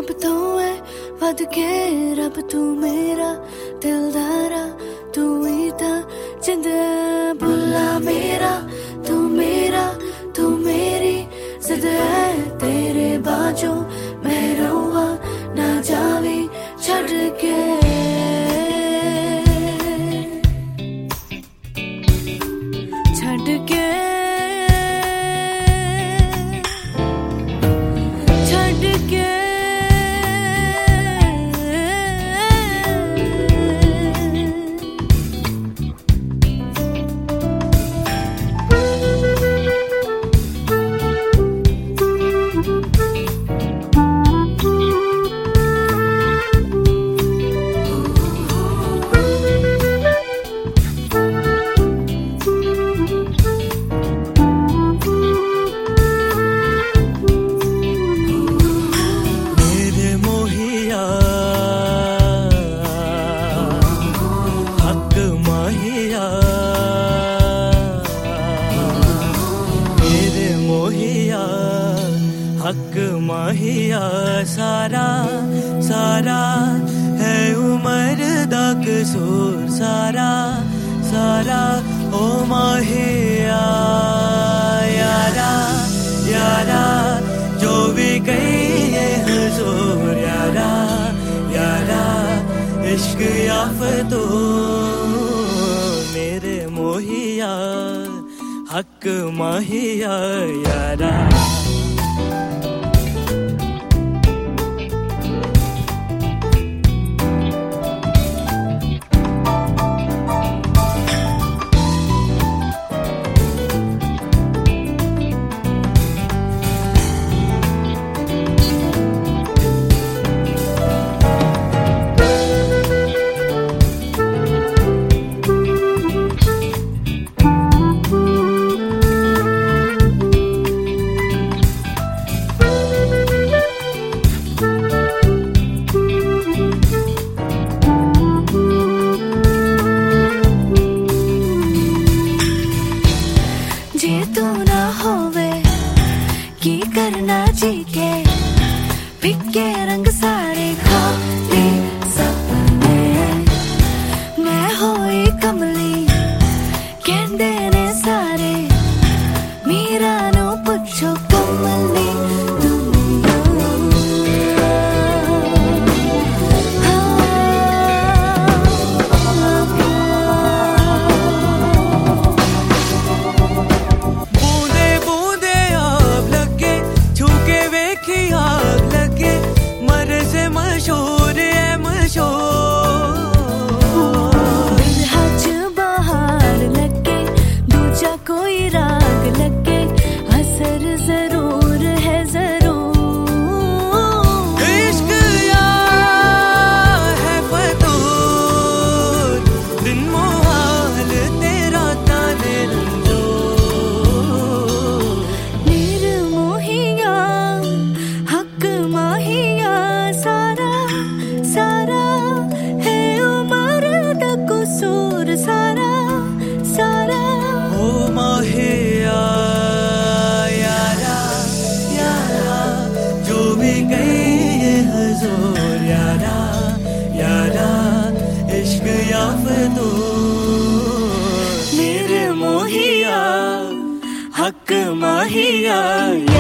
ਸਭ ਤੋਂ ਹੈ ਵੱਧ ਕੇ ਰੱਬ ਤੂੰ ਮੇਰਾ ਦਿਲਦਾਰਾ ਤੂੰ ਹੀ ਤਾਂ ਜਿੰਦ ਬੁੱਲਾ ਮੇਰਾ ਤੂੰ ਮੇਰੀ ਜ਼ਿੱਦ ਹੈ ਤੇਰੇ ਬਾਝੋਂ ਮੈਂ ਰਹਾਂ ਨਾ ਜਾਵੇਂ ਛੱਡ ਕੇ हक माहिया सारा सारा है उमर दा कसूर सारा सारा ओ माहिया यारा यारा जो भी कहे हुजूर यारा यारा इश्क याफतो मेरे मोहिया हक माहिया यारा करना जी के फिक्के रंग सारे खाली सपने मैं होई कमली कहंदे ने सारे मीरा नु पुछो कमली मेरे मोहिया हक माहिया।